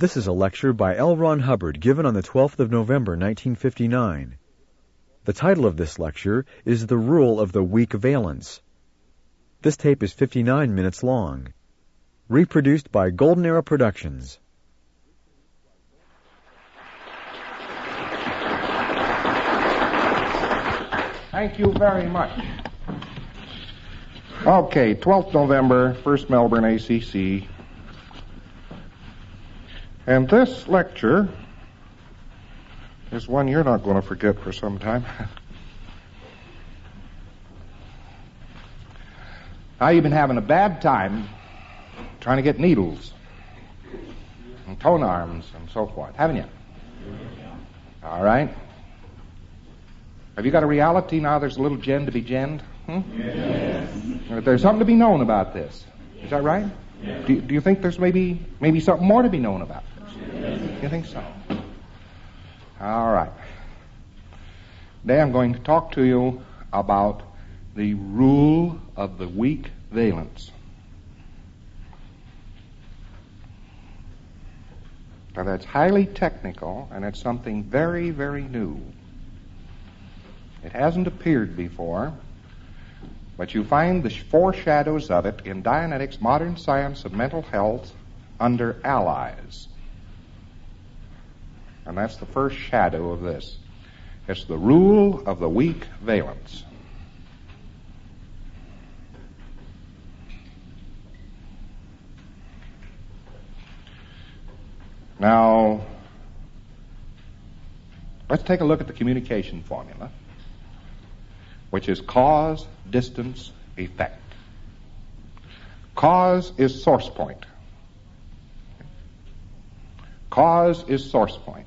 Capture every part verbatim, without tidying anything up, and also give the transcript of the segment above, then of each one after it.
This is a lecture by L. Ron Hubbard given on the twelfth of November, nineteen fifty-nine. The title of this lecture is The Rule of the Weak Valence. This tape is fifty-nine minutes long. Reproduced by Golden Era Productions. Thank you very much. Okay, twelfth of November, First Melbourne A C C. And this lecture is one you're not going to forget for some time. Now, you've been having a bad time trying to get needles and tone arms and so forth, haven't you? All right. Have you got a reality now there's a little gen to be genned? Hmm? Yes. There's something to be known about this. Is that right? Yes. Do, do you think there's maybe maybe something more to be known about this? Yes. You think so? All right. Today I'm going to talk to you about the rule of the weak valence. Now that's highly technical, and it's something very, very new. It hasn't appeared before, but you find the foreshadows of it in Dianetics, Modern Science of Mental Health, under allies. And that's the first shadow of this. It's the rule of the weak valence. Now, let's take a look at the communication formula, which is cause, distance, effect. Cause is source point. Cause is source point.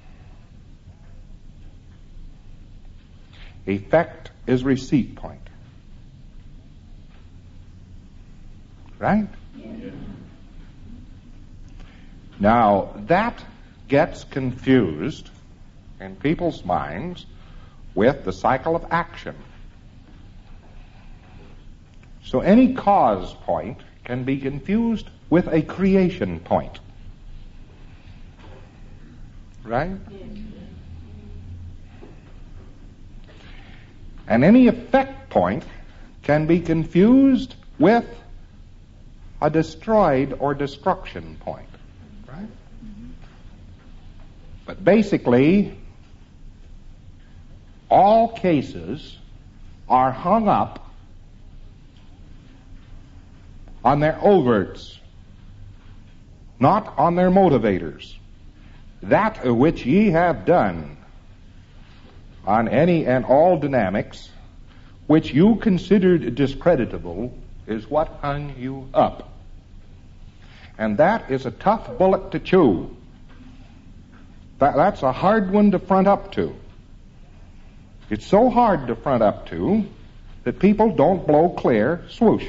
Effect is receipt point. Right? Yes. Now, that gets confused in people's minds with the cycle of action. So any cause point can be confused with a creation point. Right? Yes. And any effect point can be confused with a destroyed or destruction point. Right? Mm-hmm. But basically, all cases are hung up on their overts, not on their motivators. That which ye have done on any and all dynamics, which you considered discreditable, is what hung you up. And that is a tough bullet to chew. That, that's a hard one to front up to. It's so hard to front up to that people don't blow clear, swoosh.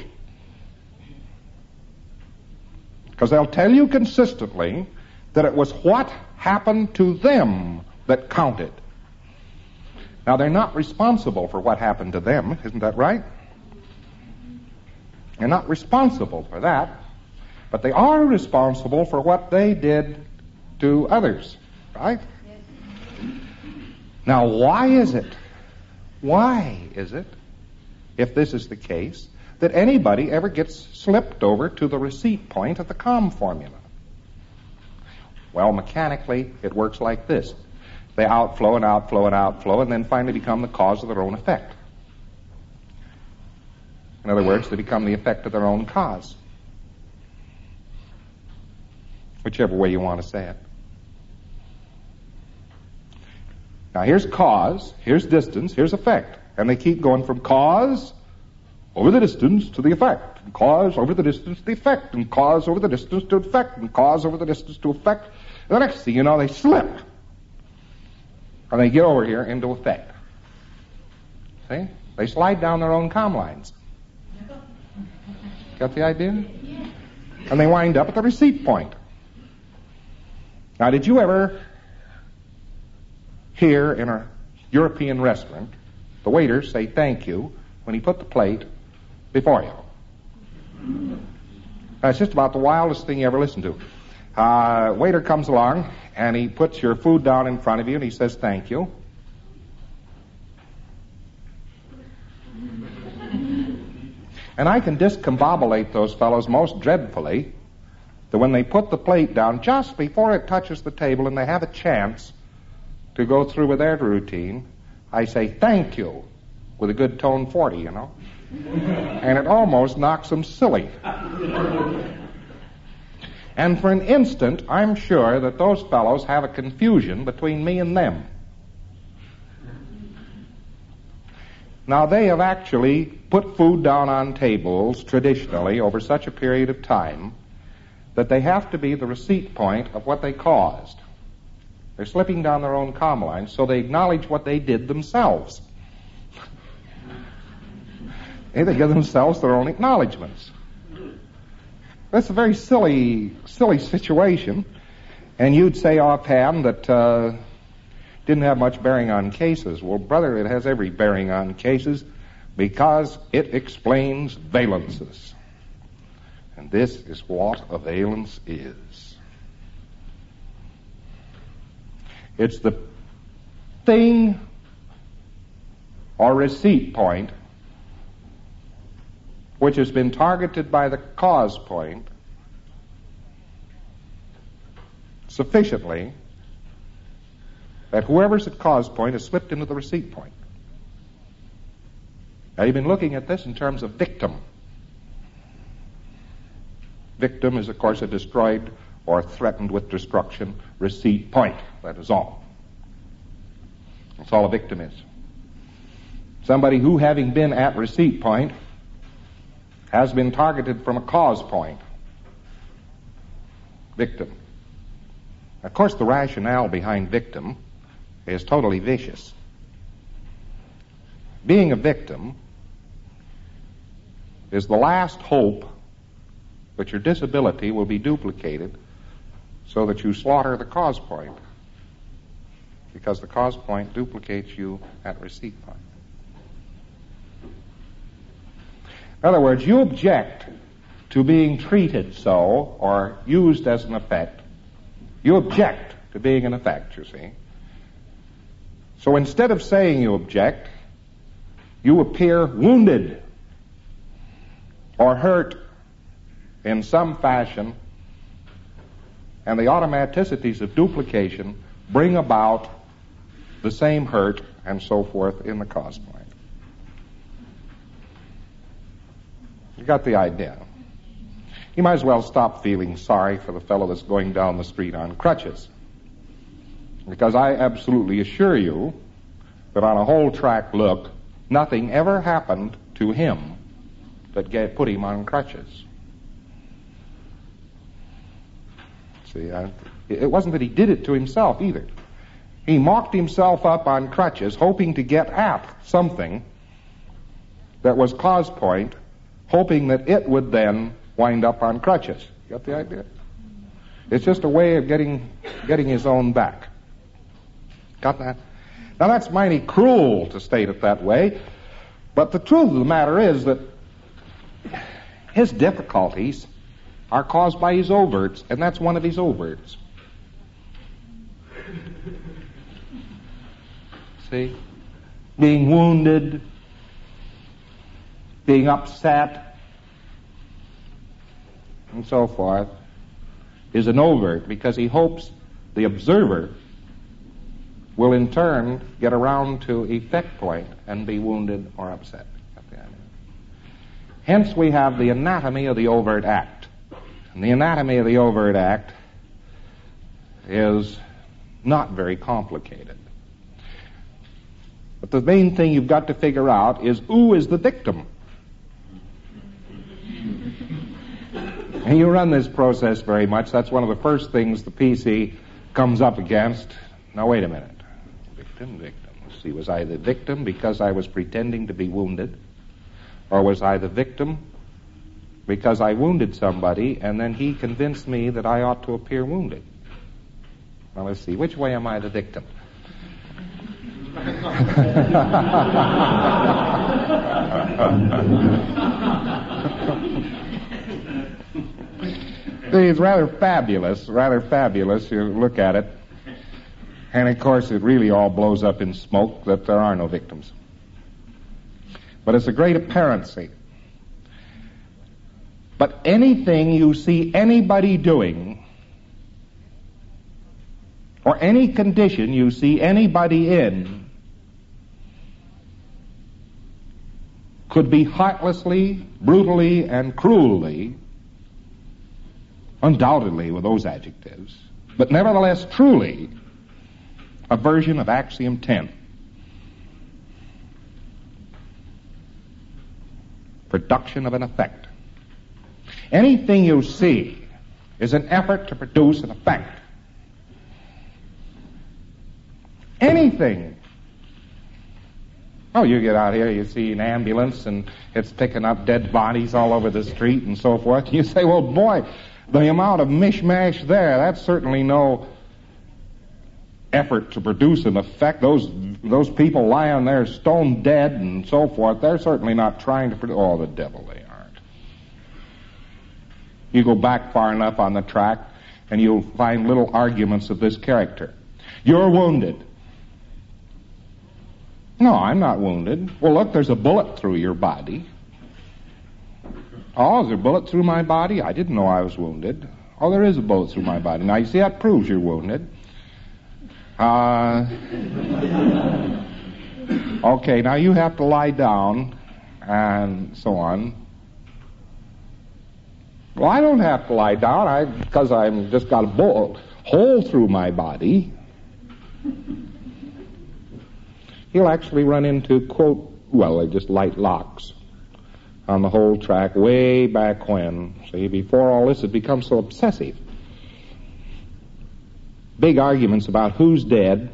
Because they'll tell you consistently that it was what happened to them that counted. Now, they're not responsible for what happened to them, isn't that right? They're not responsible for that, but they are responsible for what they did to others, right? Yes. Now, why is it, why is it, if this is the case, that anybody ever gets slipped over to the receipt point of the COM formula? Well, mechanically, it works like this. They outflow and outflow and outflow and then finally become the cause of their own effect. In other words, they become the effect of their own cause. Whichever way you want to say it. Now, here's cause, here's distance, here's effect. And they keep going from cause over the distance to the effect, and cause over the distance to the effect, and cause over the distance to effect, and cause over the distance to effect. And the next thing you know, they slip. And they get over here into effect. See? They slide down their own comm lines. Got the idea? And they wind up at the receipt point. Now, did you ever hear in a European restaurant the waiter say thank you when he put the plate before you? That's just about the wildest thing you ever listened to. Uh, waiter comes along, and he puts your food down in front of you, and he says, thank you. And I can discombobulate those fellows most dreadfully, that when they put the plate down just before it touches the table and they have a chance to go through with their routine, I say, thank you, with a good tone forty, you know. And it almost knocks them silly. And for an instant, I'm sure that those fellows have a confusion between me and them. Now, they have actually put food down on tables traditionally over such a period of time that they have to be the receipt point of what they caused. They're slipping down their own comm lines, so they acknowledge what they did themselves. They give themselves their own acknowledgments. That's a very silly, silly situation. And you'd say offhand that uh, didn't have much bearing on cases. Well, brother, it has every bearing on cases because it explains valences. And this is what a valence is. It's the thing or receipt point which has been targeted by the cause point sufficiently that whoever's at cause point has slipped into the receipt point. Now, you've been looking at this in terms of victim. Victim is, of course, a destroyed or threatened with destruction receipt point. That is all. That's all a victim is. Somebody who, having been at receipt point, has been targeted from a cause point. Victim. Of course, the rationale behind victim is totally vicious. Being a victim is the last hope that your disability will be duplicated so that you slaughter the cause point, because the cause point duplicates you at receipt point. In other words, you object to being treated so or used as an effect. You object to being an effect, you see. So instead of saying you object, you appear wounded or hurt in some fashion, and the automaticities of duplication bring about the same hurt and so forth in the cause point. You got the idea. You might as well stop feeling sorry for the fellow that's going down the street on crutches, because I absolutely assure you that on a whole track look, nothing ever happened to him that get, put him on crutches. See, I, it wasn't that he did it to himself either. He mocked himself up on crutches, hoping to get at something that was cause point, hoping that it would then wind up on crutches. You got the idea? It's just a way of getting getting his own back. Got that? Now, that's mighty cruel to state it that way, but the truth of the matter is that his difficulties are caused by his overts, and that's one of his overts. See? Being wounded, being upset, and so forth, is an overt, because he hopes the observer will in turn get around to effect point and be wounded or upset. Hence we have the anatomy of the overt act. And the anatomy of the overt act is not very complicated. But the main thing you've got to figure out is who is the victim. And you run this process very much. That's one of the first things the P C comes up against. Now, wait a minute. Victim, victim. Let's see, was I the victim because I was pretending to be wounded? Or was I the victim because I wounded somebody and then he convinced me that I ought to appear wounded? Now, let's see. Which way am I the victim? It's rather fabulous, rather fabulous. You look at it, and of course it really all blows up in smoke that there are no victims. But it's a great apparency. But anything you see anybody doing, or any condition you see anybody in, could be heartlessly, brutally, and cruelly, undoubtedly with those adjectives, but nevertheless truly, a version of axiom ten. Production of an effect. Anything you see is an effort to produce an effect. Anything. Oh, you get out here, you see an ambulance, and it's picking up dead bodies all over the street and so forth. And you say, well, boy, the amount of mishmash there, that's certainly no effort to produce an effect. Those those people lying there stone dead and so forth, they're certainly not trying to produce... Oh, the devil, they aren't. You go back far enough on the track, and you'll find little arguments of this character. You're wounded. No, I'm not wounded. Well, look, there's a bullet through your body. Oh, is there a bullet through my body? I didn't know I was wounded. Oh, there is a bullet through my body. Now, you see, that proves you're wounded. Uh, okay, now you have to lie down and so on. Well, I don't have to lie down I, because I've just got a bullet hole through my body. He'll actually run into, quote, well, they're just light locks on the whole track way back when. See, before all this had become so obsessive. Big arguments about who's dead.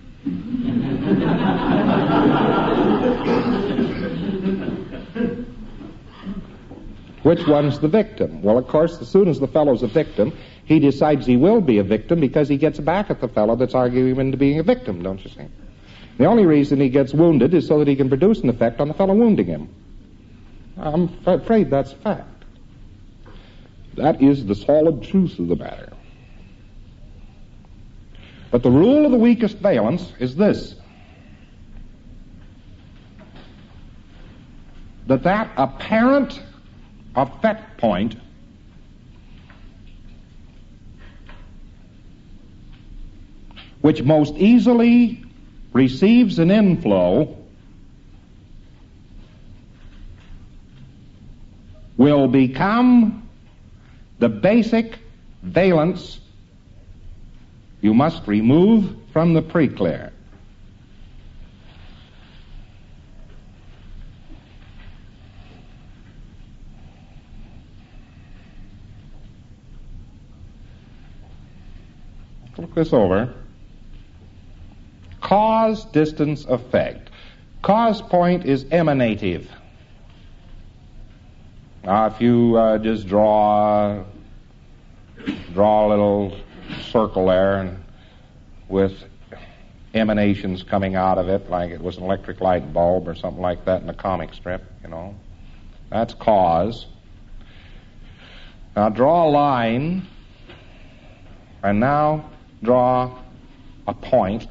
Which one's the victim? Well, of course, as soon as the fellow's a victim, he decides he will be a victim because he gets back at the fellow that's arguing him into being a victim, don't you see? The only reason he gets wounded is so that he can produce an effect on the fellow wounding him. I'm afraid that's fact. That is the solid truth of the matter. But the rule of the weakest valence is this: that that apparent effect point which most easily receives an inflow will become the basic valence you must remove from the preclear. Look this over. Cause, distance, effect. Cause point is emanative. Now, if you uh, just draw draw a little circle there and with emanations coming out of it, like it was an electric light bulb or something like that in a comic strip, you know, that's cause. Now draw a line, and now draw a point,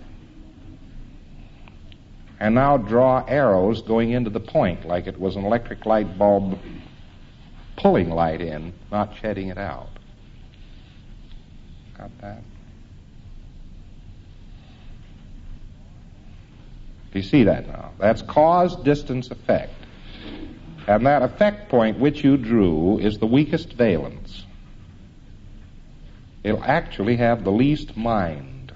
and now draw arrows going into the point like it was an electric light bulb pulling light in, not shedding it out. Got that? Do you see that now? That's cause, distance, effect. And that effect point which you drew is the weakest valence. It'll actually have the least mind.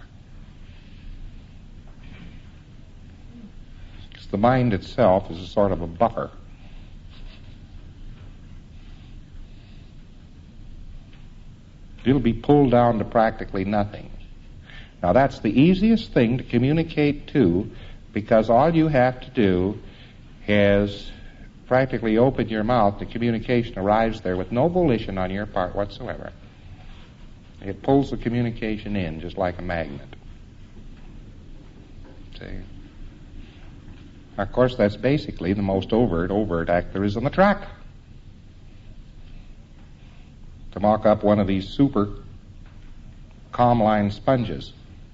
Because the mind itself is a sort of a buffer. It'll be pulled down to practically nothing. Now that's the easiest thing to communicate to, because all you have to do is practically open your mouth. The communication arrives there with no volition on your part whatsoever. It pulls the communication in just like a magnet. See? Of course, that's basically the most overt, overt act there is on the track. to mock up one of these super calm-line sponges.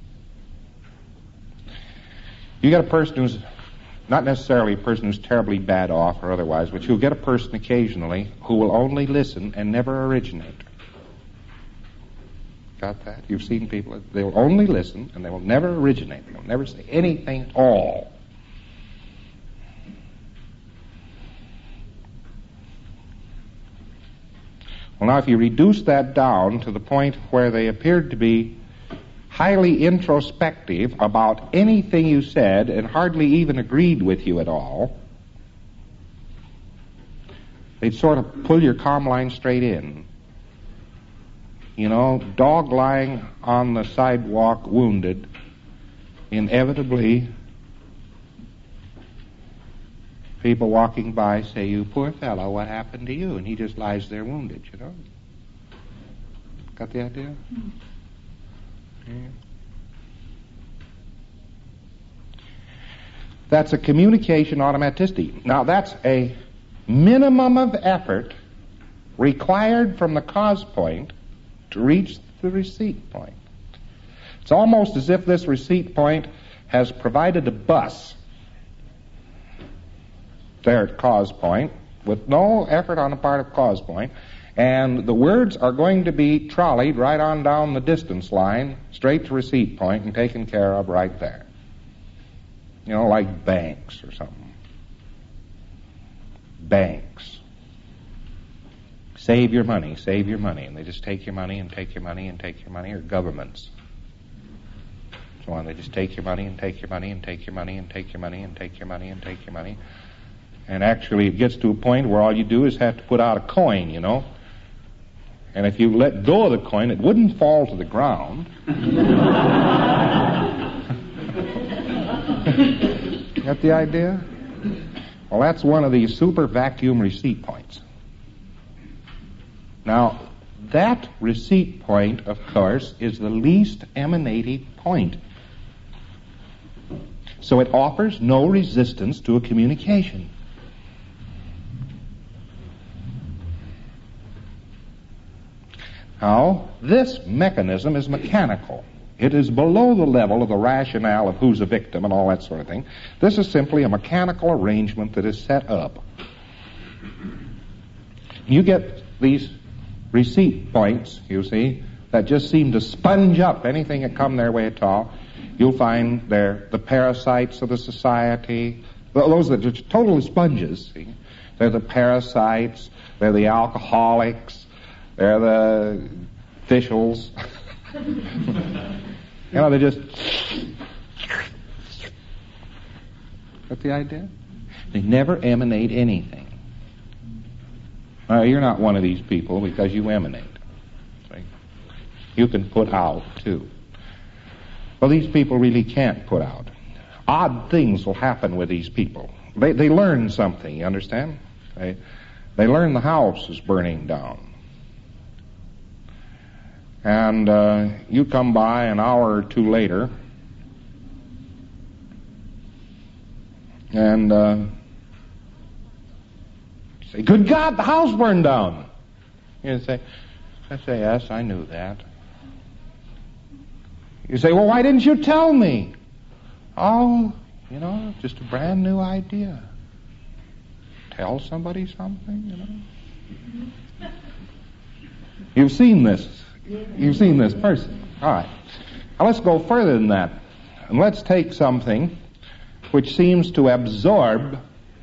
You get a person who's not necessarily a person who's terribly bad off or otherwise, but you'll get a person occasionally who will only listen and never originate. Got that? You've seen people, they will only listen and they will never originate. They'll never say anything at all. Well, now if you reduce that down to the point where they appeared to be highly introspective about anything you said and hardly even agreed with you at all, they'd sort of pull your calm line straight in. You know, dog lying on the sidewalk wounded, inevitably people walking by say, "You poor fellow, what happened to you?" And he just lies there wounded, you know. Got the idea? Yeah. That's a communication automaticity. Now, that's a minimum of effort required from the cause point to reach the receipt point. It's almost as if this receipt point has provided a bus there at cause point with no effort on the part of cause point, and the words are going to be trolleyed right on down the distance line straight to receipt point and taken care of right there. You know, like banks or something. Banks. Save your money, save your money. And they just take your money and take your money and take your money, or governments. So on, they just take your money and take your money and take your money and take your money and take your money and take your money. And actually it gets to a point where all you do is have to put out a coin, you know. And if you let go of the coin, it wouldn't fall to the ground. Got the idea? Well, that's one of these super vacuum receipt points. Now, that receipt point, of course, is the least emanating point. So it offers no resistance to a communication. Now, this mechanism is mechanical. It is below the level of the rationale of who's a victim and all that sort of thing. This is simply a mechanical arrangement that is set up. You get these receipt points, you see, that just seem to sponge up anything that come their way at all. You'll find they're the parasites of the society. Those that are totally sponges, see. They're the parasites, they're the alcoholics, they're the officials. You know, they just... Got the idea? They never emanate anything. Now, you're not one of these people because you emanate. See? You can put out, too. Well, these people really can't put out. Odd things will happen with these people. They they learn something, you understand? They, they learn the house is burning down. And uh, you come by an hour or two later, and uh, say, "Good God, the house burned down." You say, I say, "Yes, I knew that." You say, "Well, why didn't you tell me?" "Oh, you know, just a brand new idea." Tell somebody something, you know. You've seen this. You've seen this person. All right. Now let's go further than that. And let's take something which seems to absorb...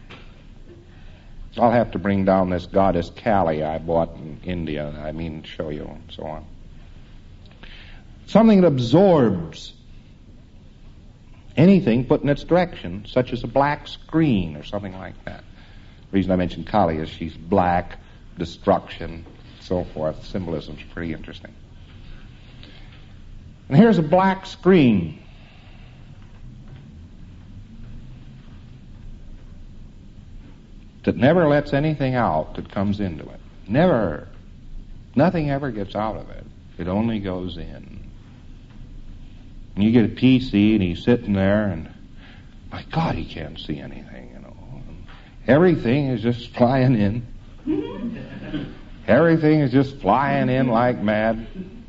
I'll have to bring down this goddess Kali I bought in India. I mean, show you, and so on. Something that absorbs anything put in its direction, such as a black screen or something like that. The reason I mentioned Kali is she's black, destruction, so forth. Symbolism's pretty interesting. And here's a black screen. That never lets anything out that comes into it. Never. Nothing ever gets out of it. It only goes in. And you get a P C and he's sitting there and, my God, he can't see anything, you know. And everything is just flying in. Everything is just flying in like mad.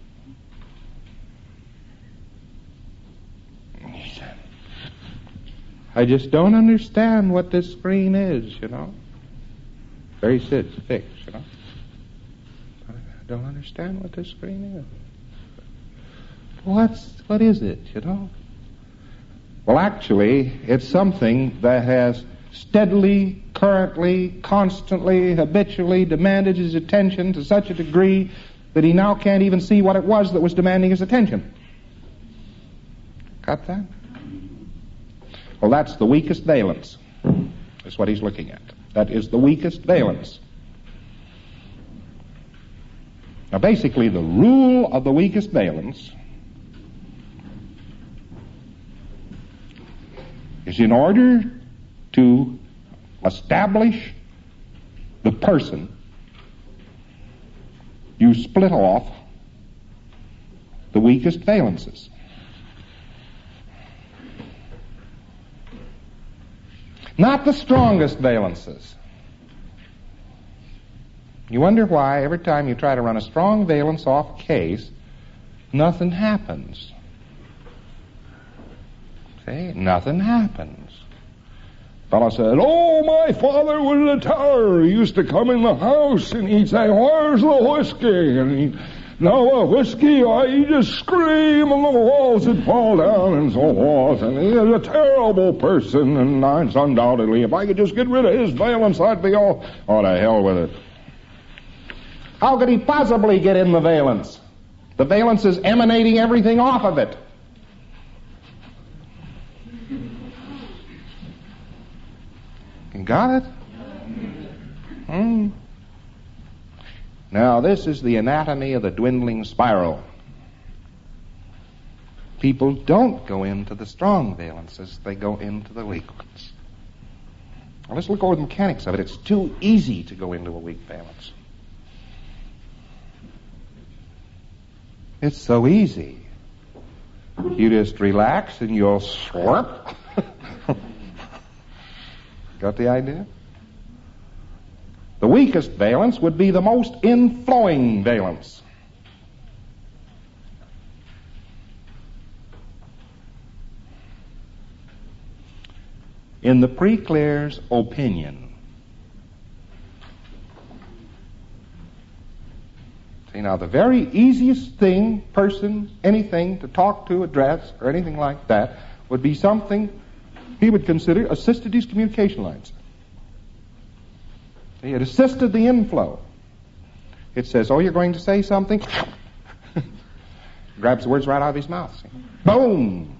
He said, I just don't understand what this screen is, you know. There he sits, fixed, you know. I don't understand what this screen is. What's, what is it, you know? Well, actually, it's something that has steadily, currently, constantly, habitually demanded his attention to such a degree that he now can't even see what it was that was demanding his attention. Got that? Well, that's the weakest valence. That's what he's looking at. That is the weakest valence. Now, basically, the rule of the weakest valence is in order to establish the person, you split off the weakest valences. Not the strongest valences. You wonder why every time you try to run a strong valence off a case, nothing happens. See, nothing happens. Fellow said, oh, my father was in the tower. He used to come in the house and he'd say, where's the whiskey? And he'd, now a whiskey, I, he'd just scream and the walls would fall down and so forth. And he was a terrible person, and I, undoubtedly, if I could just get rid of his valence, I'd be all, oh, to hell with it. How could he possibly get in the valence? The valence is emanating everything off of it. You got it? Hmm. Now, this is the anatomy of the dwindling spiral. People don't go into the strong valences, they go into the weak ones. Now, let's look over the mechanics of it. It's too easy to go into a weak valence. It's so easy. You just relax and you'll slurp. Got the idea? The weakest valence would be the most inflowing valence. In the Preclear's opinion, see, now the very easiest thing, person, anything to talk to, address, or anything like that would be something he would consider assisted his communication lines. He had assisted the inflow. It says, oh, you're going to say something? Grabs the words right out of his mouth. See? Boom!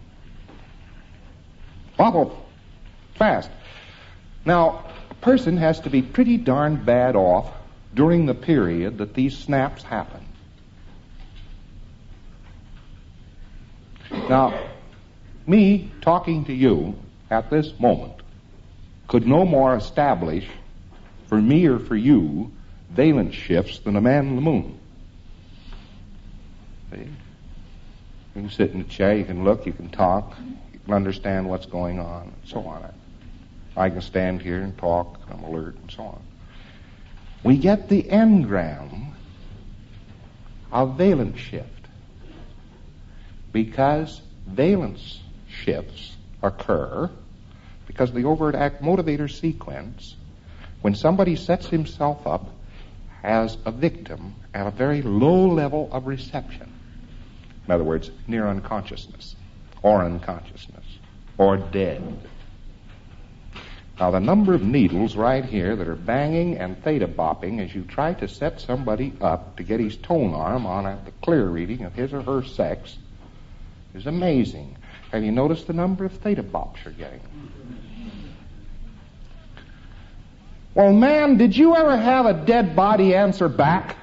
Awful fast. Now, a person has to be pretty darn bad off during the period that these snaps happen. Now, me talking to you at this moment could no more establish for me or for you valence shifts than a man on the moon. See? You can sit in a chair, you can look, you can talk, you can understand what's going on, and so on. I can stand here and talk, I'm alert, and so on. We get the engram of valence shift because valence shifts occur because the overt act motivator sequence, when somebody sets himself up as a victim at a very low level of reception, in other words, near unconsciousness, or unconsciousness, or dead. Now, the number of needles right here that are banging and theta bopping as you try to set somebody up to get his tone arm on a, the clear reading of his or her sex is amazing. Have you noticed the number of theta bops you're getting? Well, man, did you ever have a dead body answer back?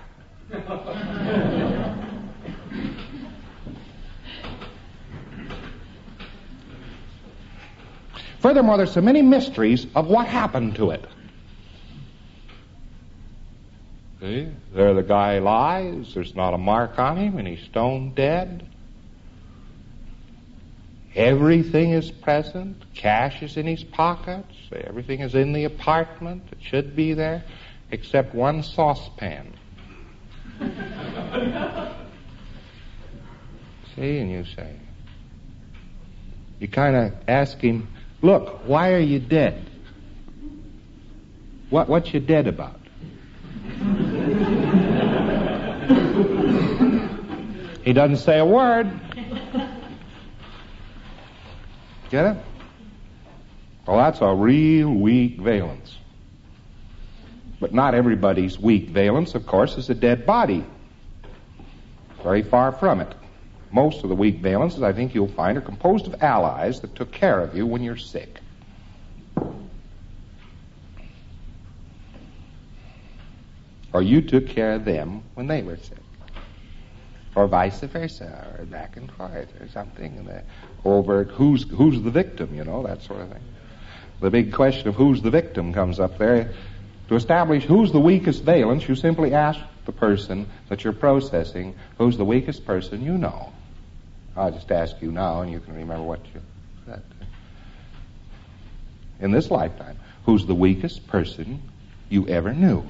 Furthermore, there's so many mysteries of what happened to it. See? There the guy lies. There's not a mark on him, and he's stone dead. Everything is present. Cash is in his pockets. Everything is in the apartment. It should be there, except one saucepan. See, and you say, you kind of ask him, look, why are you dead? What, what you dead about? He doesn't say a word. Get it? Well, that's a real weak valence. But not everybody's weak valence, of course, is a dead body. Very far from it. Most of the weak valences, I think you'll find, are composed of allies that took care of you when you're sick. Or you took care of them when they were sick. Or vice versa, or back and forth, or something. And the over who's who's the victim, you know, that sort of thing. The big question of who's the victim comes up there. To establish who's the weakest valence, you simply ask the person that you're processing, who's the weakest person you know. I'll just ask you now, and you can remember what you said. In this lifetime, who's the weakest person you ever knew?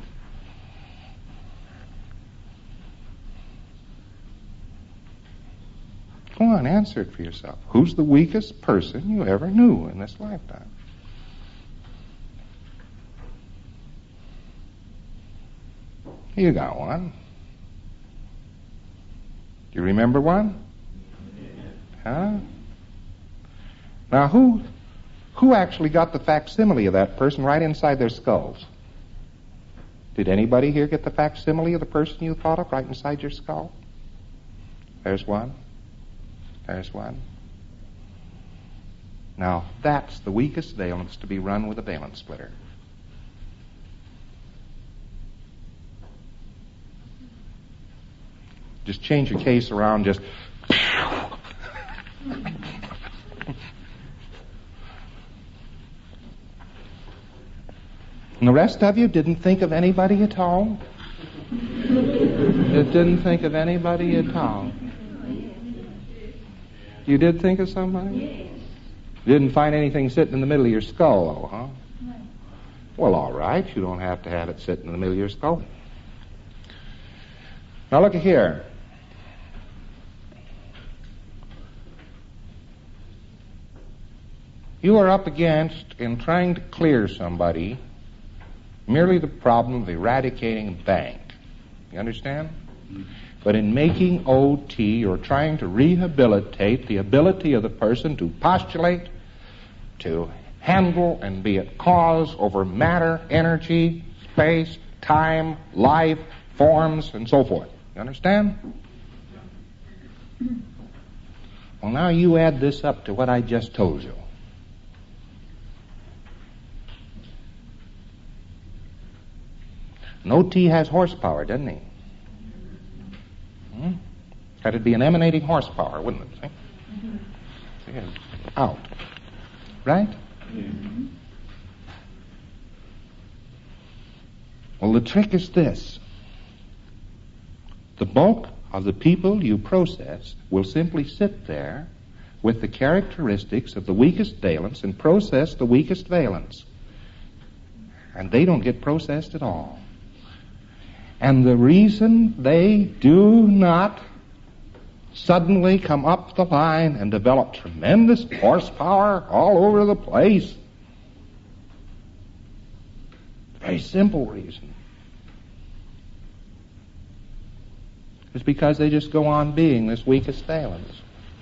Go on, answer it for yourself. Who's the weakest person you ever knew in this lifetime? You got one. Do you remember one? Huh? Now, who who actually got the facsimile of that person right inside their skulls? Did anybody here get the facsimile of the person you thought of right inside your skull? There's one. There's one. Now, that's the weakest valence to be run with a valence splitter. Just change your case around, just... And the rest of you didn't think of anybody at all? You didn't think of anybody at all? You did think of somebody? Yes. You didn't find anything sitting in the middle of your skull, though, huh? No. Well, all right. You don't have to have it sitting in the middle of your skull. Now, look at here. You are up against, in trying to clear somebody, merely the problem of eradicating a bank. You understand? But in making O T, you're trying to rehabilitate the ability of the person to postulate, to handle and be at cause over matter, energy, space, time, life, forms, and so forth. You understand? Well, now you add this up to what I just told you. And O T has horsepower, doesn't he? Hmm? That'd be an emanating horsepower, wouldn't it? See? See, it's out. Right? Mm-hmm. Well, the trick is this. The bulk of the people you process will simply sit there with the characteristics of the weakest valence and process the weakest valence. And they don't get processed at all. And the reason they do not suddenly come up the line and develop tremendous horsepower all over the place, very simple reason, is because they just go on being this weakest valence.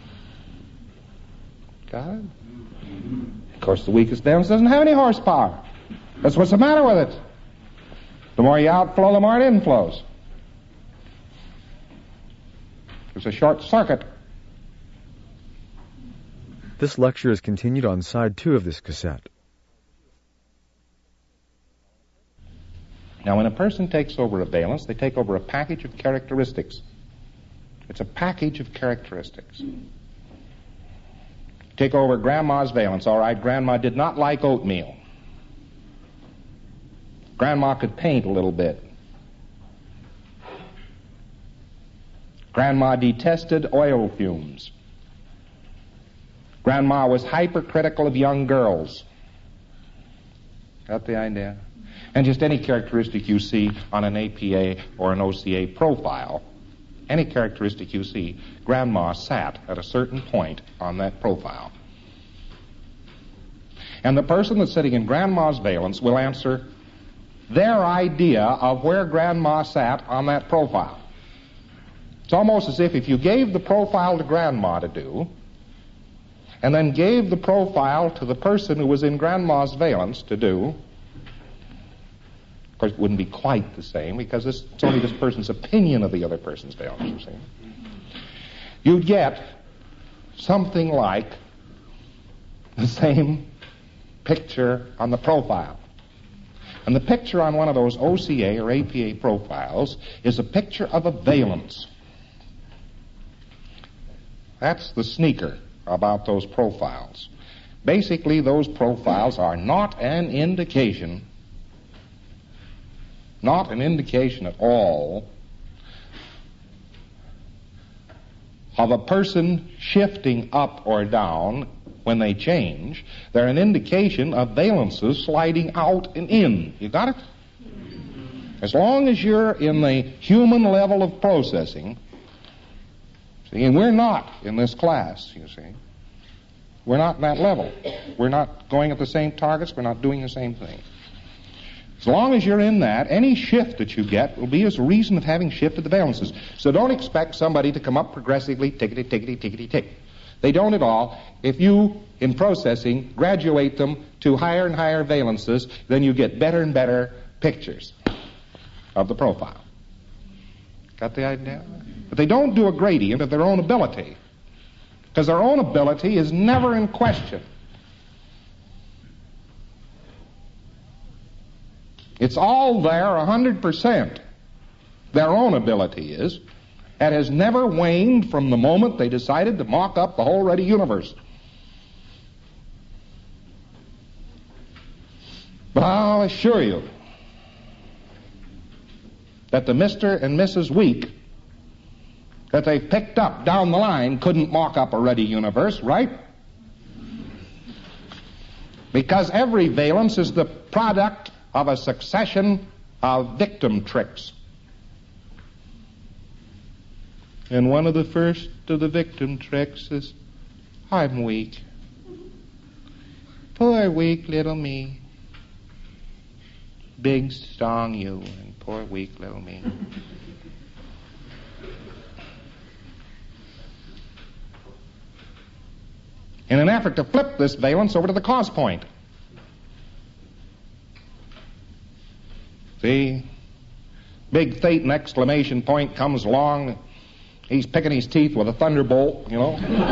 Got it? Of course, the weakest valence doesn't have any horsepower. That's what's the matter with it. The more you outflow, the more it inflows. There's a short circuit. This lecture is continued on side two of this cassette. Now, when a person takes over a valence, they take over a package of characteristics. It's a package of characteristics. Take over Grandma's valence. All right, Grandma did not like oatmeal. Grandma could paint a little bit. Grandma detested oil fumes. Grandma was hypercritical of young girls. Got the idea? And just any characteristic you see on an A P A or an O C A profile, any characteristic you see, Grandma sat at a certain point on that profile. And the person that's sitting in Grandma's valence will answer their idea of where Grandma sat on that profile. It's almost as if if you gave the profile to Grandma to do, and then gave the profile to the person who was in Grandma's valence to do. Of course, it wouldn't be quite the same because this, it's only this person's opinion of the other person's valence, you see. You'd get something like the same picture on the profile. And the picture on one of those O C A or A P A profiles is a picture of a valence. That's the sneaker about those profiles. Basically, those profiles are not an indication, not an indication at all of a person shifting up or down when they change. They're an indication of valences sliding out and in. You got it? As long as you're in the human level of processing, see, and we're not in this class, you see. We're not in that level. We're not going at the same targets. We're not doing the same thing. As long as you're in that, any shift that you get will be as a reason of having shifted the valences. So don't expect somebody to come up progressively, tickety, tickety, tickety, tick. They don't at all. If you, in processing, graduate them to higher and higher valences, then you get better and better pictures of the profile. Got the idea? But they don't do a gradient of their own ability, because their own ability is never in question. It's all there one hundred percent. Their own ability is. It has never waned from the moment they decided to mock up the whole ruddy universe. But I'll assure you that the Mister and Missus Week that they've picked up down the line couldn't mock up a ruddy universe, right? Because every valence is the product of a succession of victim tricks. And one of the first of the victim tricks is, I'm weak. Poor weak little me. Big, strong you, and poor weak little me. In an effort to flip this valence over to the cause point. See? Big Thetan exclamation point comes along. He's picking his teeth with a thunderbolt, you know.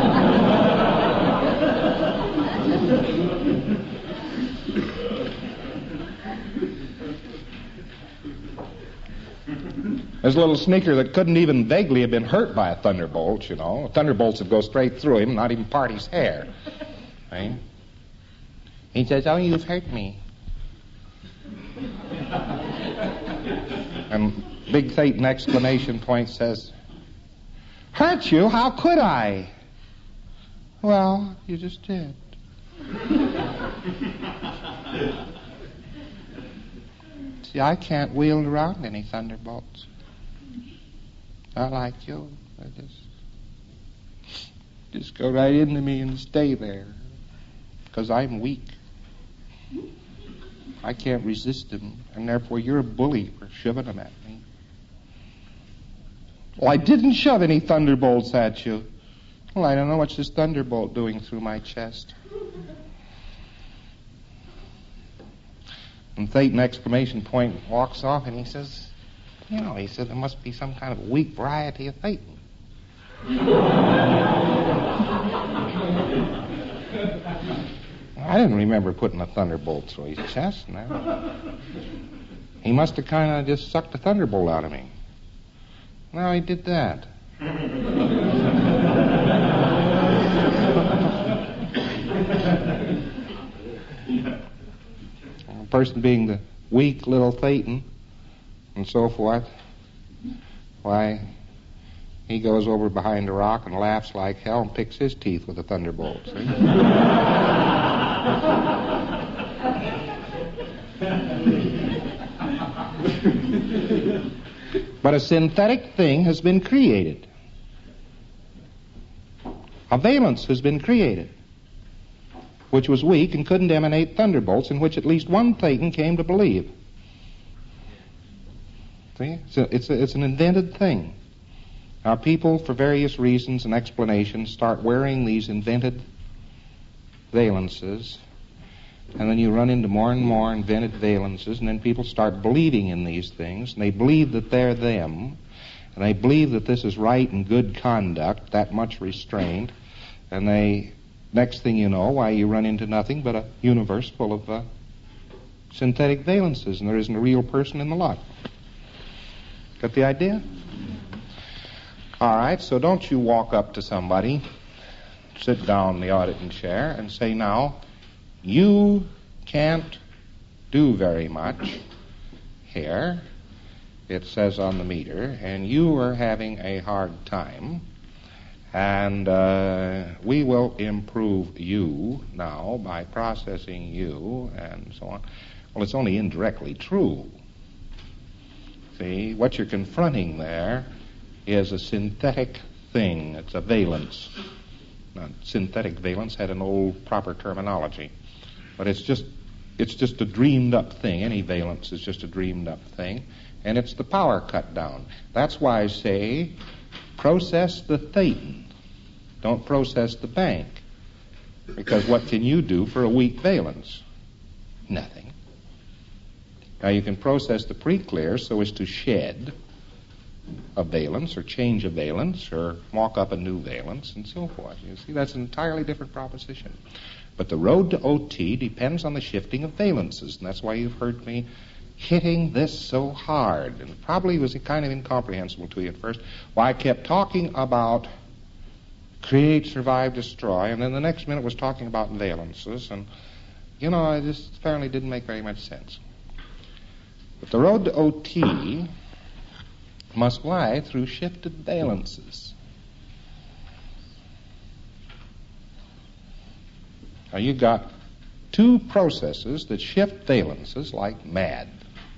There's a little sneaker that couldn't even vaguely have been hurt by a thunderbolt, you know. Thunderbolts would go straight through him, not even part his hair. Right? He says, oh, you've hurt me. And Big Thetan exclamation point says, hurt you? How could I? Well, you just did. See, I can't wield around any thunderbolts. Not like you. I just, just go right into me and stay there. Because I'm weak. I can't resist them. And therefore you're a bully for shoving them at me. Well, I didn't shove any thunderbolts at you. Well, I don't know what's this thunderbolt doing through my chest. And Thetan exclamation point walks off and he says, you know, he said there must be some kind of weak variety of Thetan. I didn't remember putting a thunderbolt through his chest. Now. He must have kind of just sucked the thunderbolt out of me. Now he did that. A person being the weak little Thetan and so forth, why, he goes over behind a rock and laughs like hell and picks his teeth with a thunderbolt. See? But a synthetic thing has been created. A valence has been created, which was weak and couldn't emanate thunderbolts, in which at least one Thetan came to believe. See? It's, a, it's, a, it's an invented thing. Now, people, for various reasons and explanations, start wearing these invented valences, and then you run into more and more invented valences, and then people start believing in these things, and they believe that they're them, and they believe that this is right and good conduct, that much restraint, and they, next thing you know, why, you run into nothing but a universe full of uh, synthetic valences, and there isn't a real person in the lot. Got the idea? All right, so don't you walk up to somebody, sit down in the auditing chair, and say, now, you can't do very much here, it says on the meter, and you are having a hard time, and uh, we will improve you now by processing you, and so on. Well, it's only indirectly true. See, what you're confronting there is a synthetic thing. It's a valence. Now, synthetic valence had an old proper terminology, but it's just it's just a dreamed up thing. Any valence is just a dreamed up thing, and it's the power cut down. That's why I say process the Thetan. Don't process the bank, because what can you do for a weak valence? Nothing. Now, you can process the preclear so as to shed a valence or change a valence or walk up a new valence and so forth. You see, that's an entirely different proposition. But the road to O T depends on the shifting of valences, and that's why you've heard me hitting this so hard. And it probably was kind of incomprehensible to you at first. Why I kept talking about create, survive, destroy, and then the next minute was talking about valences, and, you know, it just apparently didn't make very much sense. But the road to O T must lie through shifted valences. Now, you've got two processes that shift valences like mad.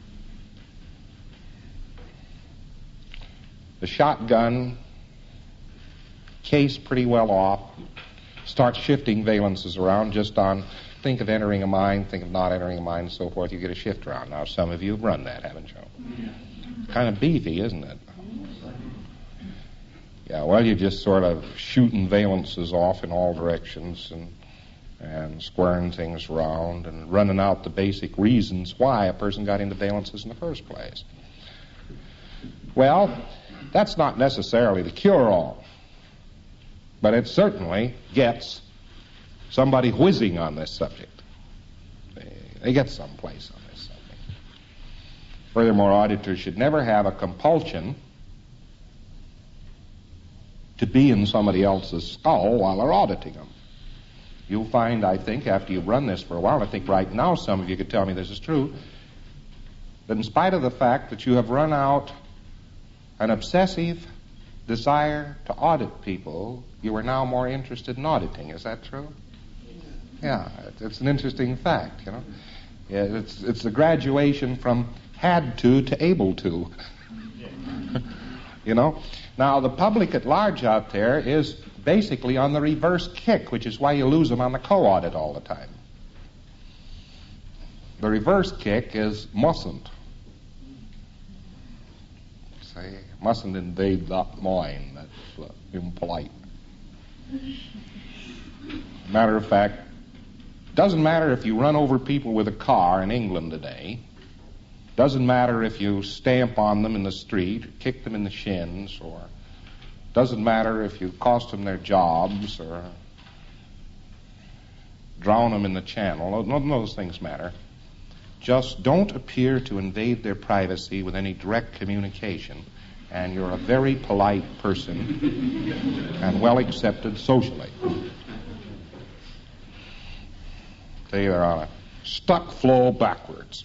The shotgun case pretty well off, starts shifting valences around just on think of entering a mine, think of not entering a mine, and so forth. You get a shift around. Now, some of you have run that, haven't you? Kind of beefy, isn't it? Yeah, well, you're just sort of shooting valences off in all directions and and squaring things around and running out the basic reasons why a person got into valences in the first place. Well, that's not necessarily the cure-all, but it certainly gets somebody whizzing on this subject. They, they get someplace on this subject. Furthermore, auditors should never have a compulsion to be in somebody else's skull while they're auditing them. You'll find, I think, after you've run this for a while, I think right now some of you could tell me this is true, that in spite of the fact that you have run out an obsessive desire to audit people, you are now more interested in auditing. Is that true? Yeah, it's an interesting fact, you know. Yeah, it's it's the graduation from had to to able to. You know? Now, the public at large out there is basically on the reverse kick, which is why you lose them on the co-audit all the time. The reverse kick is mustn't. Say, mustn't invade that mine. That's uh, impolite. Matter of fact, doesn't matter if you run over people with a car in England today. Doesn't matter if you stamp on them in the street, or kick them in the shins, or doesn't matter if you cost them their jobs or drown them in the channel. None of those things matter. Just don't appear to invade their privacy with any direct communication, and you're a very polite person and well accepted socially. They are on a stuck flow backwards.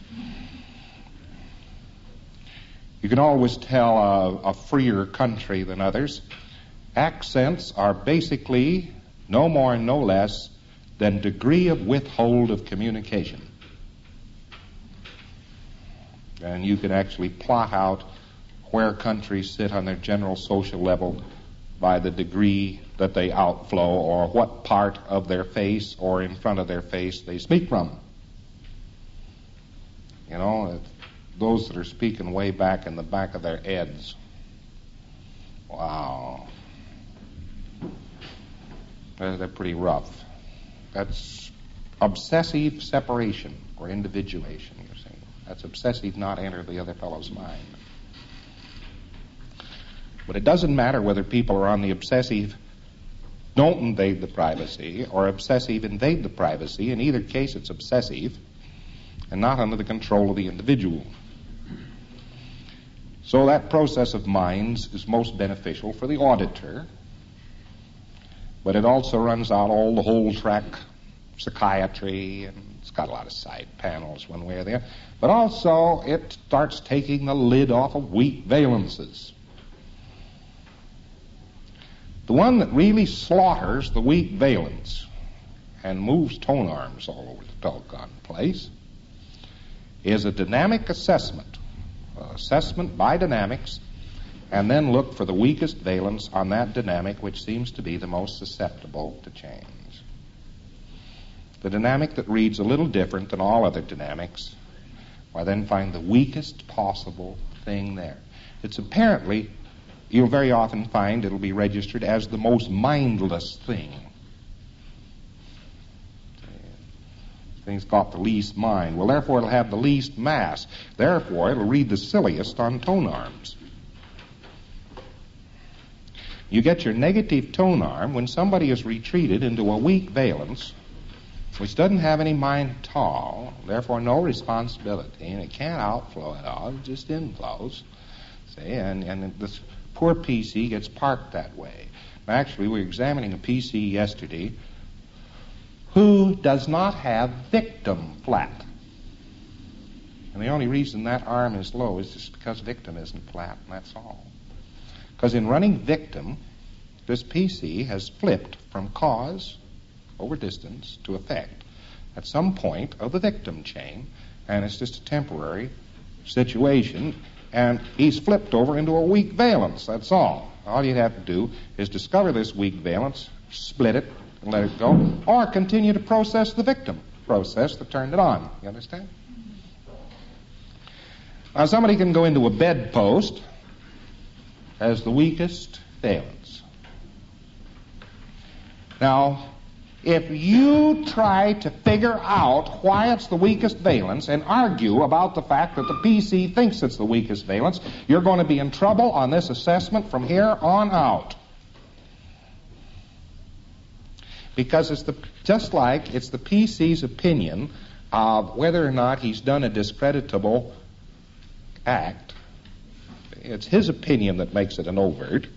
You can always tell a, a freer country than others. Accents are basically no more and no less than degree of withhold of communication. And you can actually plot out where countries sit on their general social level by the degree that they outflow or what part of their face or in front of their face they speak from. You know, those that are speaking way back in the back of their heads. Wow. They're, they're pretty rough. That's obsessive separation or individuation, you see. That's obsessive not enter the other fellow's mind. But it doesn't matter whether people are on the obsessive don't invade the privacy or obsessive invade the privacy. In either case, it's obsessive and not under the control of the individual. So that process of minds is most beneficial for the auditor, but it also runs out all the whole track psychiatry, and it's got a lot of side panels one way or the other. But also it starts taking the lid off of weak valences. The one that really slaughters the weak valence and moves tone arms all over the doggone place is a dynamic assessment. Uh, assessment by dynamics, and then look for the weakest valence on that dynamic which seems to be the most susceptible to change. The dynamic that reads a little different than all other dynamics, why then find the weakest possible thing there. It's apparently, you'll very often find it'll be registered as the most mindless thing. Thing's got the least mind. Well, therefore it'll have the least mass. Therefore it'll read the silliest on tone arms. You get your negative tone arm when somebody is retreated into a weak valence which doesn't have any mind at all, therefore no responsibility, and it can't outflow at all, it just inflows. See, and, and this poor P C gets parked that way. Actually, we were examining a P C yesterday who does not have victim flat. And the only reason that arm is low is just because victim isn't flat, and that's all. Because in running victim, this P C has flipped from cause over distance to effect at some point of the victim chain, and it's just a temporary situation, and he's flipped over into a weak valence, that's all. All you'd have to do is discover this weak valence, split it, and let it go, or continue to process the victim process that turned it on. You understand? Now, somebody can go into a bedpost as the weakest valence. Now, if you try to figure out why it's the weakest valence and argue about the fact that the P C thinks it's the weakest valence, you're going to be in trouble on this assessment from here on out. Because it's the, just like it's the P C's opinion of whether or not he's done a discreditable act. It's his opinion that makes it an overt.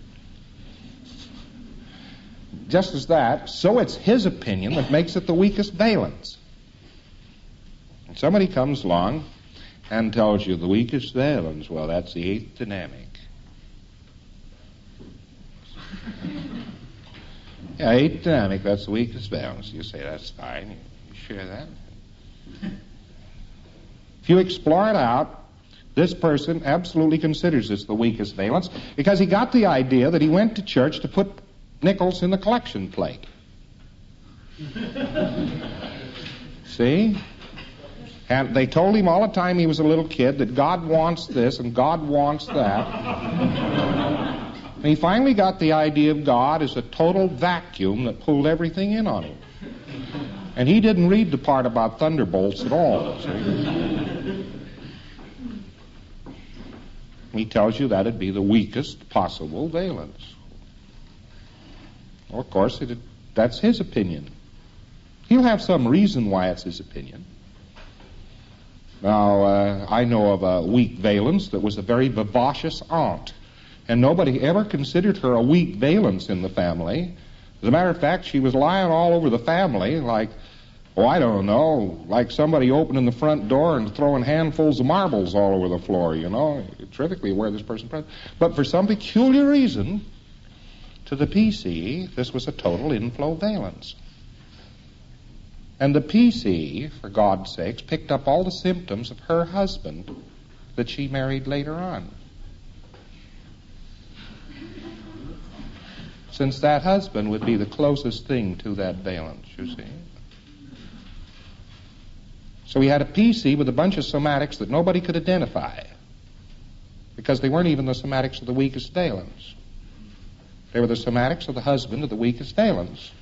Just as that, so it's his opinion that makes it the weakest valence. And somebody comes along and tells you the weakest valence, well, that's the eighth dynamic. Yeah, eighth dynamic, that's the weakest valence. You say, that's fine. You share that. If you explore it out, this person absolutely considers this the weakest valence because he got the idea that he went to church to put nickels in the collection plate. See? And they told him all the time he was a little kid that God wants this and God wants that. And he finally got the idea of God as a total vacuum that pulled everything in on him. And he didn't read the part about thunderbolts at all. See? He tells you that'd be the weakest possible valence. Well, of course, it, that's his opinion. He'll have some reason why it's his opinion. Now, uh, I know of a weak valence that was a very vivacious aunt, and nobody ever considered her a weak valence in the family. As a matter of fact, she was lying all over the family like, oh, I don't know, like somebody opening the front door and throwing handfuls of marbles all over the floor, you know. Terrifically aware this person present. But for some peculiar reason, to the P C, this was a total inflow valence. And the P C, for God's sakes, picked up all the symptoms of her husband that she married later on. since that husband would be the closest thing to that valence, you see. So we had a P C with a bunch of somatics that nobody could identify because they weren't even the somatics of the weakest valence. They were the somatics of the husband of the weakest valence.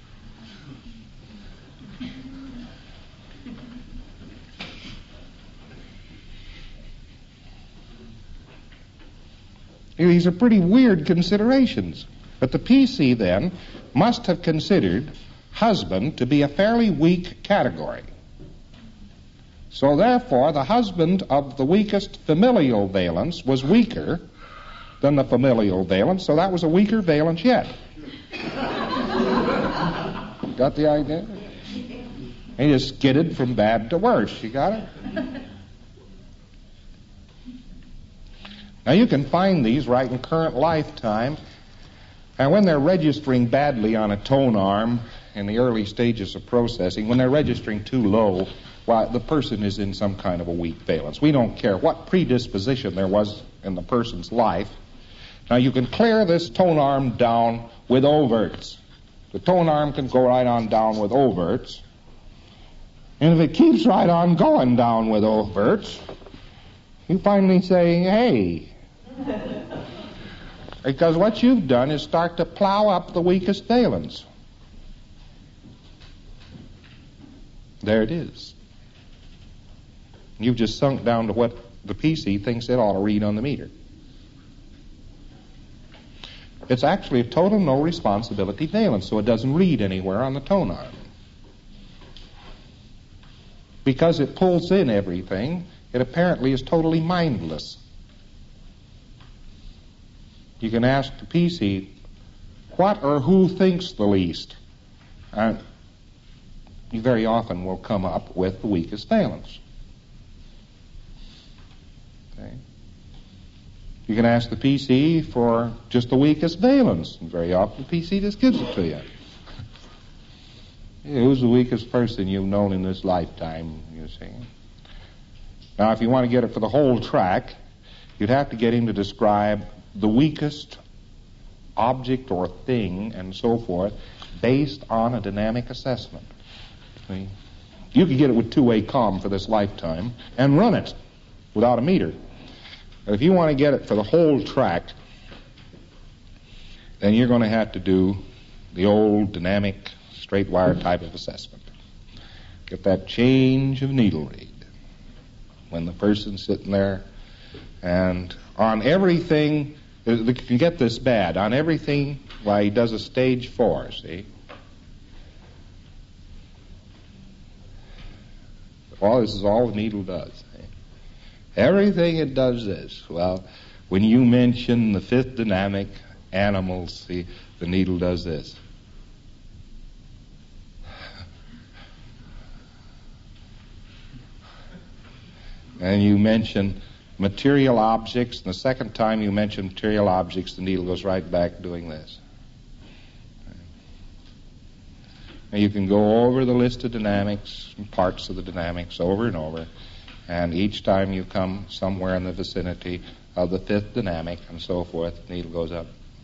These are pretty weird considerations. But the P C then must have considered husband to be a fairly weak category. So therefore, the husband of the weakest familial valence was weaker than the familial valence, so that was a weaker valence yet. Got the idea? He just skidded from bad to worse. You got it? Now you can find these right in current lifetime, and when they're registering badly on a tone arm in the early stages of processing, when they're registering too low, well, the person is in some kind of a weak valence. We don't care what predisposition there was in the person's life. Now you can clear this tone arm down with overts. The tone arm can go right on down with overts. And if it keeps right on going down with overts, you finally say, hey. Because what you've done is start to plow up the weakest valence. There it is. You've just sunk down to what the P C thinks it ought to read on the meter. It's actually a total no responsibility valence, so it doesn't read anywhere on the tone arm. Because it pulls in everything, it apparently is totally mindless. You can ask the P C, what or who thinks the least? And you very often will come up with the weakest valence. Okay. You can ask the P C for just the weakest valence, and very often the P C just gives it to you. Who's the weakest person you've known in this lifetime, you see? Now, if you want to get it for the whole track, you'd have to get him to describe the weakest object or thing and so forth based on a dynamic assessment. See? You could get it with two-way comm for this lifetime and run it without a meter. But if you want to get it for the whole track, then you're going to have to do the old dynamic straight wire type of assessment. Get that change of needle read when the person's sitting there, and on everything, you can get this bad, on everything, why he does a stage four, see? Well, this is all the needle does. See? Everything it does is, well, when you mention the fifth dynamic, animals, see, the needle does this. And you mention material objects, and the second time you mention material objects, the needle goes right back doing this. Now you can go over the list of dynamics and parts of the dynamics over and over, and each time you come somewhere in the vicinity of the fifth dynamic and so forth, the needle goes up.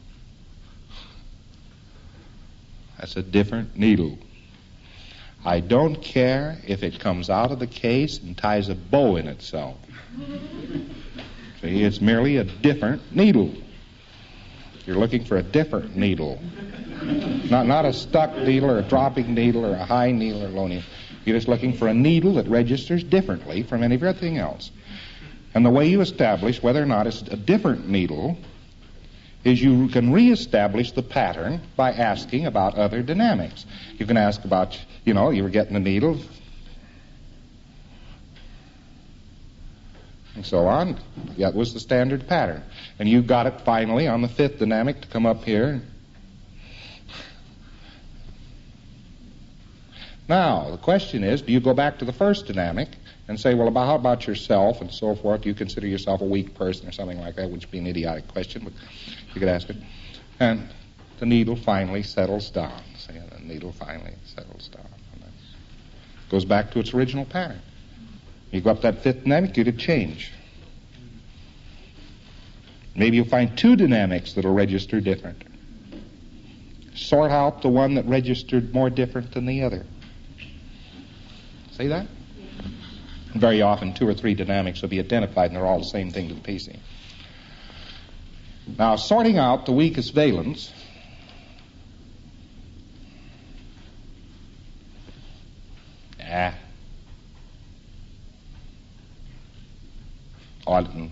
That's a different needle. I don't care if it comes out of the case and ties a bow in itself. See, it's merely a different needle. You're looking for a different needle. Not not a stuck needle or a dropping needle or a high needle or low needle. You're just looking for a needle that registers differently from anything else. And the way you establish whether or not it's a different needle is you can reestablish the pattern by asking about other dynamics. You can ask about, you know, you were getting the needle, and so on. That was the standard pattern. And you got it finally on the fifth dynamic to come up here. Now, the question is, do you go back to the first dynamic and say, well, about, how about yourself and so forth? Do you consider yourself a weak person or something like that, which would be an idiotic question, but you could ask it. And the needle finally settles down. See, the needle finally settles down. And that goes back to its original pattern. You go up that fifth dynamic, you did change. Maybe you'll find two dynamics that'll register different. sort out the one that registered more different than the other. See that? Very often, two or three dynamics will be identified, and they're all the same thing to the P C. Now, sorting out the weakest valence ah, Auden.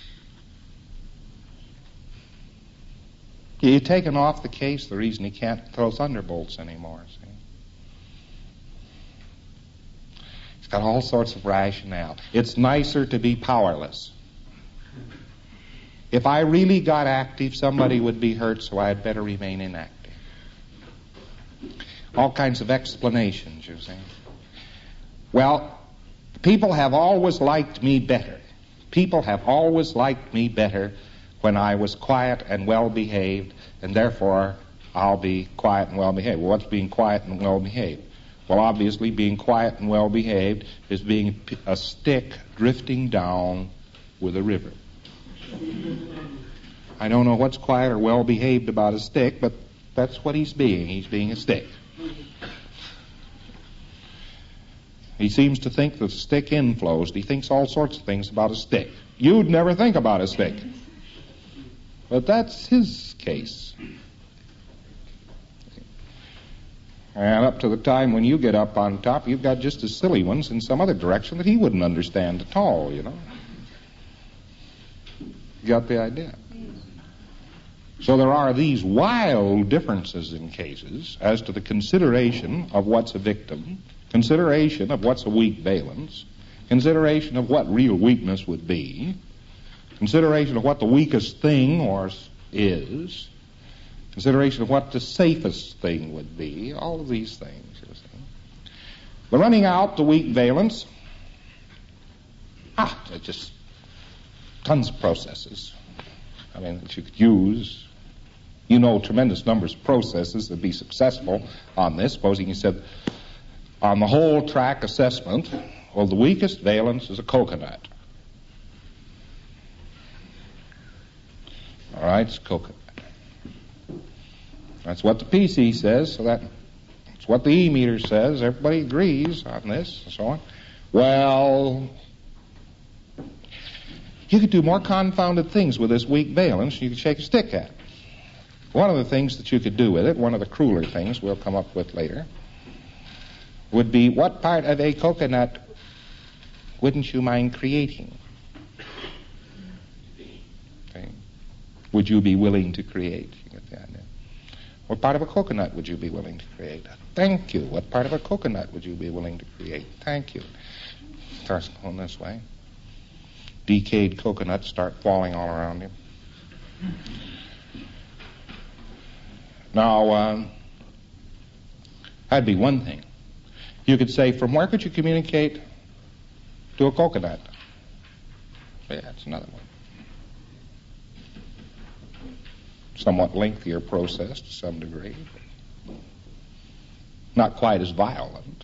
You've taken off the case the reason he can't throw thunderbolts anymore. See? He's got all sorts of rationale. It's nicer to be powerless. If I really got active, somebody would be hurt, so I'd better remain inactive. All kinds of explanations, you see. Well, people have always liked me better. People have always liked me better when I was quiet and well-behaved, and therefore I'll be quiet and well-behaved. Well, what's being quiet and well-behaved? Well, obviously, being quiet and well-behaved is being a stick drifting down with a river. I don't know what's quiet or well-behaved about a stick, but that's what he's being. He's being a stick. He seems to think that the stick inflows. He thinks all sorts of things about a stick. You'd never think about a stick. But that's his case. And up to the time when you get up on top, you've got just as silly ones in some other direction that he wouldn't understand at all, you know. You got the idea? So there are these wild differences in cases as to the consideration of what's a victim, consideration of what's a weak valence, consideration of what real weakness would be, consideration of what the weakest thing or is, consideration of what the safest thing would be, all of these things. You see. But running out the weak valence, ah, there's just tons of processes. I mean, that you could use. You know tremendous numbers of processes that be successful on this. Supposing you said, on the whole track assessment, well, the weakest valence is a coconut. All right, it's coconut. That's what the P C says, so that, that's what the E-meter says. Everybody agrees on this, and so on. Well, you could do more confounded things with this weak valence than you could shake a stick at. One of the things that you could do with it, one of the crueler things we'll come up with later, would be what part of a coconut wouldn't you mind creating? Okay. Would you be willing to create? You get the idea. What part of a coconut would you be willing to create? Thank you. What part of a coconut would you be willing to create? Thank you. Starts going this way. Decayed coconuts start falling all around you. Now, um, that'd be one thing. You could say, from where could you communicate to a coconut? Yeah, that's another one. Somewhat lengthier process to some degree. Not quite as violent.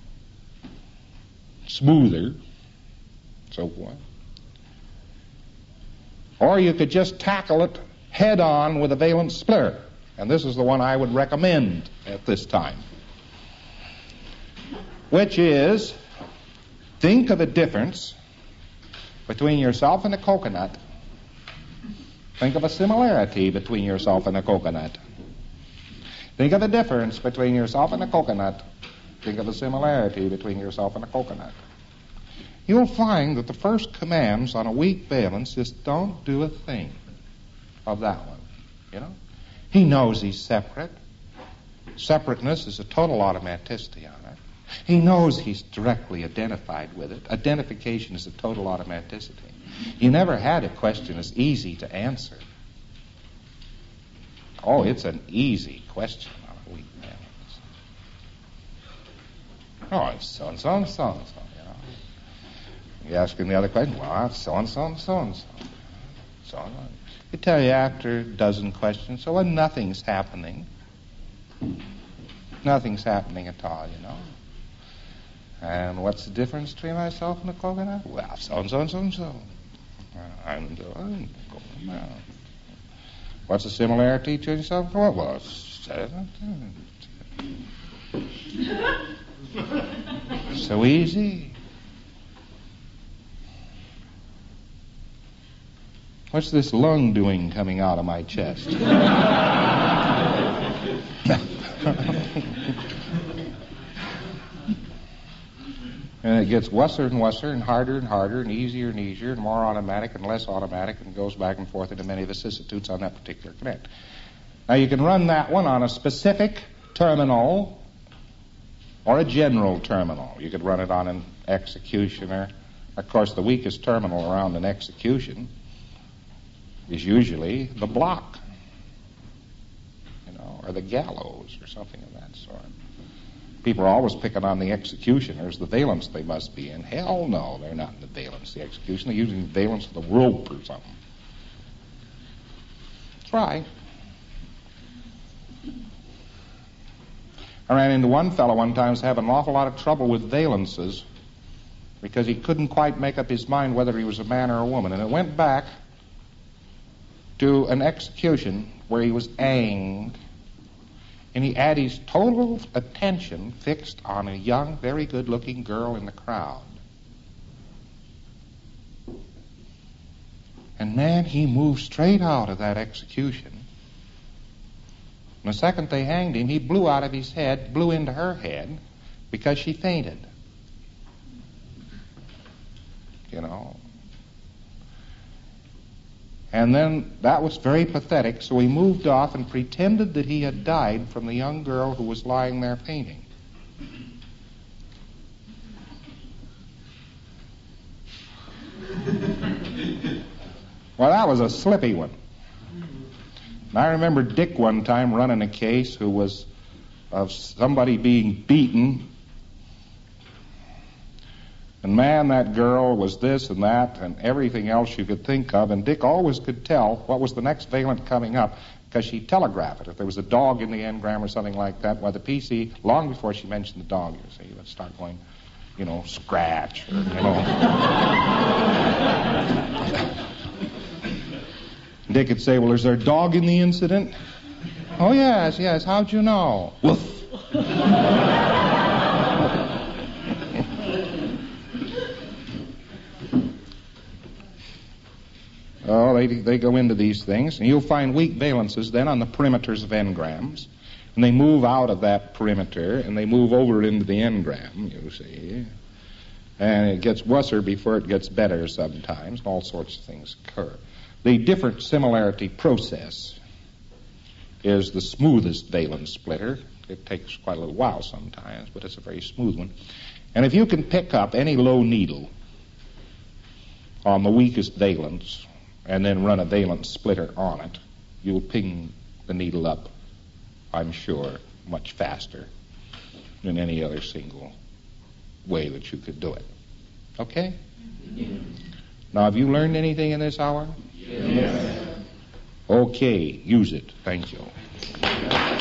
Smoother. So forth. Or you could just tackle it head on with a valence splitter. And this is the one I would recommend at this time. Which is, think of a difference between yourself and a coconut. Think of a similarity between yourself and a coconut. Think of a difference between yourself and a coconut. Think of a similarity between yourself and a coconut. You'll find that the first commands on a weak valence is don't do a thing of that one. You know? He knows he's separate. Separateness is a total automaticity on it. He knows he's directly identified with it. Identification is a total automaticity. You never had a question as easy to answer. Oh, it's an easy question on a weak valence. Oh, it's so-and-so and so-and-so, you know. You ask him the other question, well, it's so-and-so and so-and-so. So-and-so. You tell you after a dozen questions, so well, nothing's happening. Nothing's happening at all, you know. And what's the difference between myself and the coconut? Well, so-and-so and so-and-so. And, uh, what's the similarity to yourself? Well, it's So easy. What's this lung doing coming out of my chest? And it gets wusser and wusser and harder and harder and easier and easier and more automatic and less automatic and goes back and forth into many vicissitudes on that particular connect. Now you can run that one on a specific terminal or a general terminal. You could run it on an executioner. Of course, the weakest terminal around an execution is usually the block, you know, or the gallows or something of that sort. People are always picking on the executioners, the valence they must be in. Hell no, they're not in the valence, the execution. They're using the valence of the rope or something. Try. I ran into one fellow one time who was having an awful lot of trouble with valences because he couldn't quite make up his mind whether he was a man or a woman. And it went back to an execution where he was hanged. And he had his total attention fixed on a young, very good-looking girl in the crowd. And man, he moved straight out of that execution. And the second they hanged him, he blew out of his head, blew into her head, because she fainted. You know. And then that was very pathetic, so he moved off and pretended that he had died from the young girl who was lying there fainting. Well, that was a slippy one. And I remember Dick one time running a case who was of somebody being beaten. And man, that girl was this and that and everything else you could think of. And Dick always could tell what was the next valent coming up because she'd telegraph it. If there was a dog in the engram or something like that, well, the P C, long before she mentioned the dog, you see, would start going, you know, scratch or, you know. Dick would say, well, is there a dog in the incident? Oh, yes, yes. How'd you know? Woof. Oh, they they go into these things, and you'll find weak valences then on the perimeters of engrams, and they move out of that perimeter, and they move over into the engram, you see. And it gets worser before it gets better sometimes, and all sorts of things occur. The different similarity process is the smoothest valence splitter. It takes quite a little while sometimes, but it's a very smooth one. And if you can pick up any low needle on the weakest valence and then run a valence splitter on it, you'll ping the needle up, I'm sure, much faster than any other single way that you could do it. Okay? Yeah. Now, have you learned anything in this hour? Yes. Okay, use it. Thank you.